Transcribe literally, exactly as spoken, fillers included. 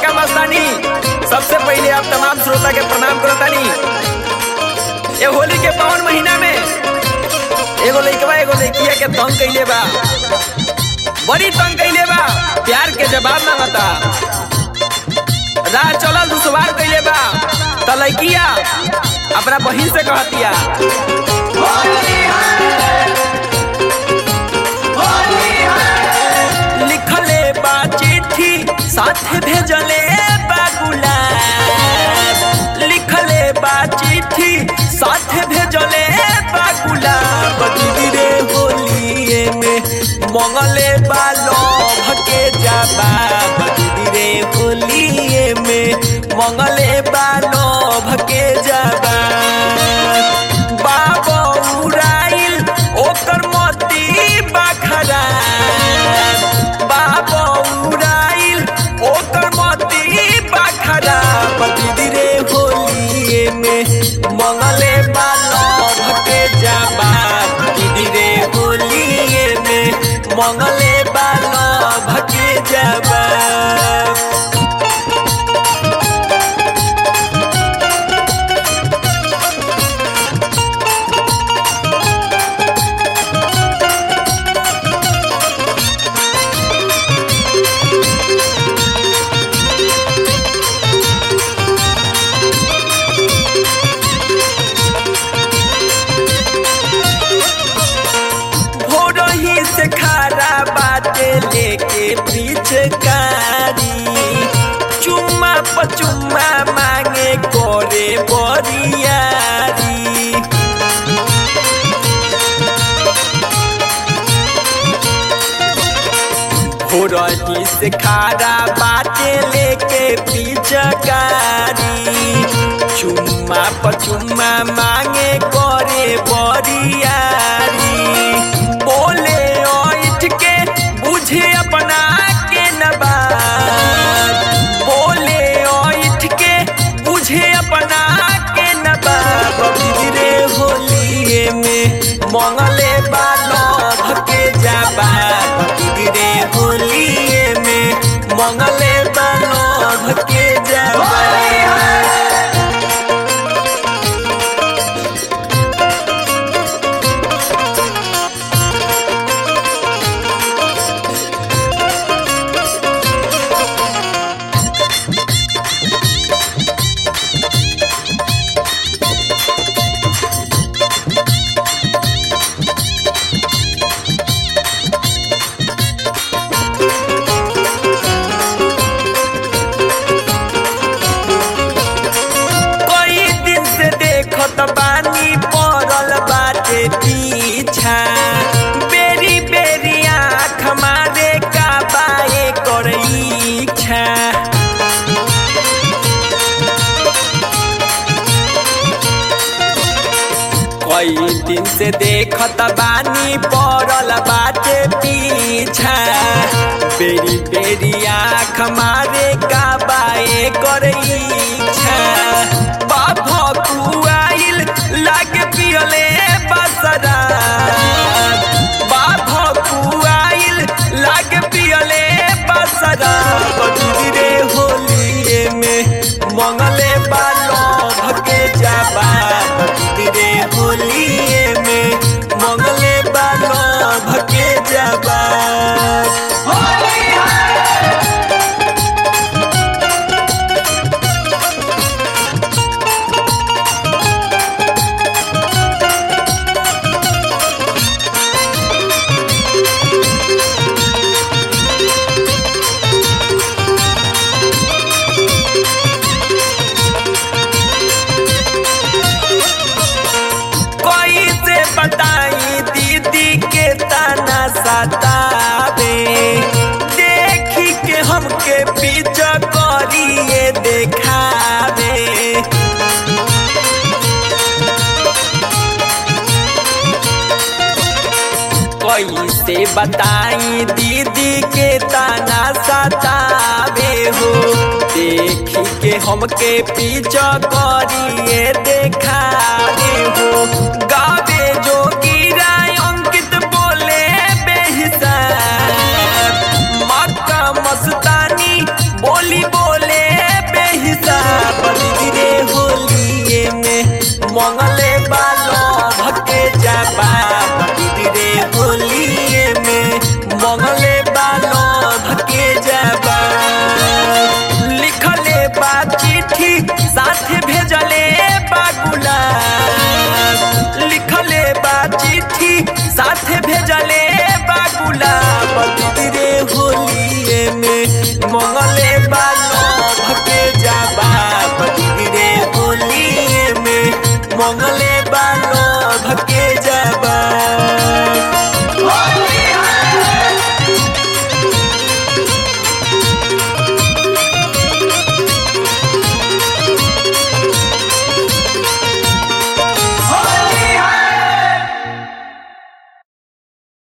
काका मस्तानी सबसे पहले आप तमाम श्रोता के प्रणाम करतानी। ये होली के पावन महीना में एगो लइकवा एगो लइकिया के तंग कइले बा, बड़ी तंग कइले बा, प्यार के जवाब मांगता। राह चलल दुश्वार कइले बा त लइकिया अपना बहिन से कहतिया, लिखले बा चिट्ठी साथे भेजले बा गुलाब, लिखले बा चिट्ठी साथे भेजले बा गुलाब। दीदी रे होलिए में मंगले बा लभ के जवाब, दीदी रे होलिए में मंगले बा लभ के जवाब। बाबा उड़ाइल ओकर मोती बखरा, बाबा उड़ाइल ओकर मोती बखरा। दीदी रे होलिए में मंगले बा लभ के जवाब, दीदी रे होलिए में मंगले बा लभ के जवाब। से खारा बाटे लेके पिचकारी, चुम्मा पचुम्मा मांगे करे बरियारी। भोरही से खारा बाटे लेके पिचकारी, चुम्मा पचुम्मा मांगे करे बरियारी। बोले के बुझे अपना के नबाद, बोले ओठ के बुझे अपना के नबाद। दीदी रे होलिए में मंगले बा लभ के जवाब, दीदी रे होलिए में मंगले बा लभ के जवाब। बानी पड़ल बाटे पीछा, बेरी बेरी आँख मारे का बाए कर इच्छा। कई दिन से देखत बानी पड़ल बाटे पीछा, बेरी बेरी आँख मारे का बाए कर इच्छा। बाबा कुआइल लागे पियले बसरा, बाबा कुआइल लागे पियले बसरा। दीदी रे होलिए में मंगले बा लभ के जवाब, दीदी रे होलिए में मंगले बा लभ के जवाब। बताई दीदी के तना सतावे, देखी के हमके पीछा करिए देखावे। कैसे बताई दीदी के तना सतावे हो, देखी के हमके पीछा करिए देखावे हो। गावे जो गिरा अंकित बोले बेहिसाब, मक्का मस्तानी बोली बोले गुलाब